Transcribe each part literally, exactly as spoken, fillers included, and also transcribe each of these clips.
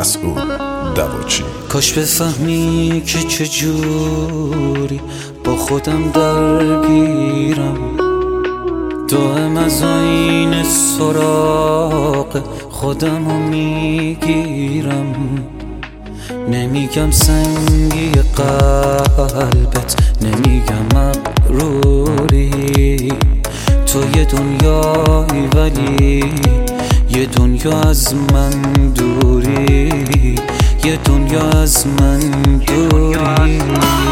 مسعود دواچی. کاش بفهمی که چجوری با خودم درگیرم، دائم از آینه سراغ خودمو میگیرم. نمیگم سنگی قلبت، نمیگم مغروری، تو یه دنیایی ولی یه دنیا از من دوری، یه دنیا از من دوری.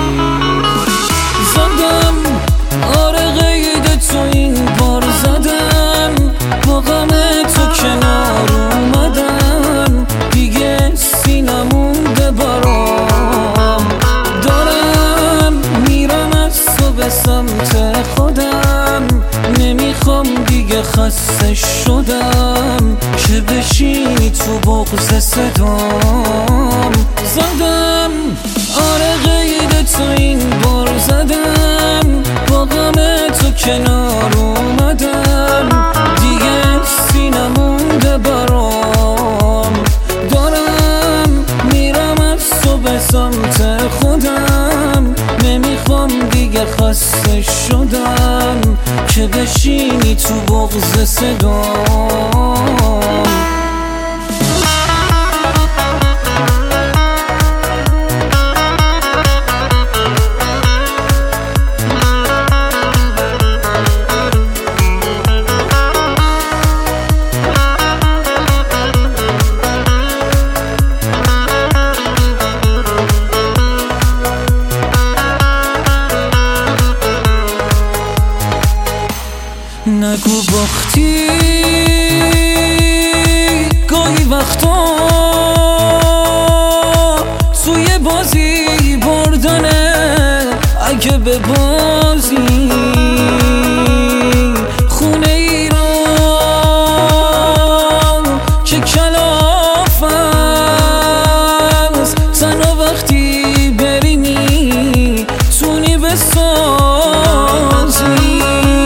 زدم آره قید تو این بار زدم، با غم تو کنار اومدم، دیگه سینمونده برام. دارم میرم از تو به سمت خودم، نمیخوام دیگه خسته شدم که بشینی تو بغض صدام. زدم آره قید تو این بار زدم، با غم تو کنار اومدم، دیگه سینمونده برام. دارم میرم از تو به سمت خودم، نمیخوام دیگه خسته شدم که بشینی تو بغض صدام. نگو باختی گاهی وقتا توی بازی بردنه، اگه به بازی خونه ای رو که کلاف است، تنها وقتی بری میتونی بسازی.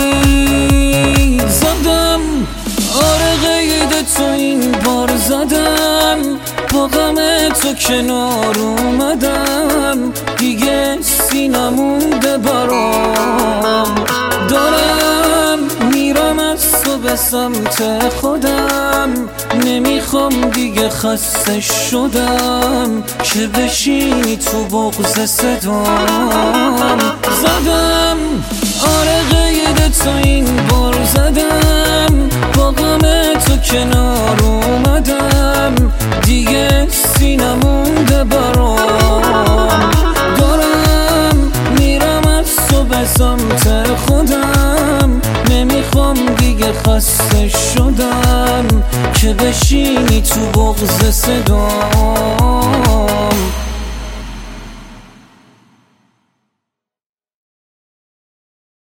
تو این بار زدم، با غم تو کنار اومدم، دیگه سینمونده برام. دارم میرم از تو به سمت خودم، نمیخوام دیگه خسته شدم که بشینی تو بغض صدام. زدم آره قید تو این بار زدم، با غم تو کنار اومدم، دیگه سینمونده برام. دارم میرم از تو به سمت خودم، نمیخوام دیگه خسته شدم که بشینی تو بغض صدام.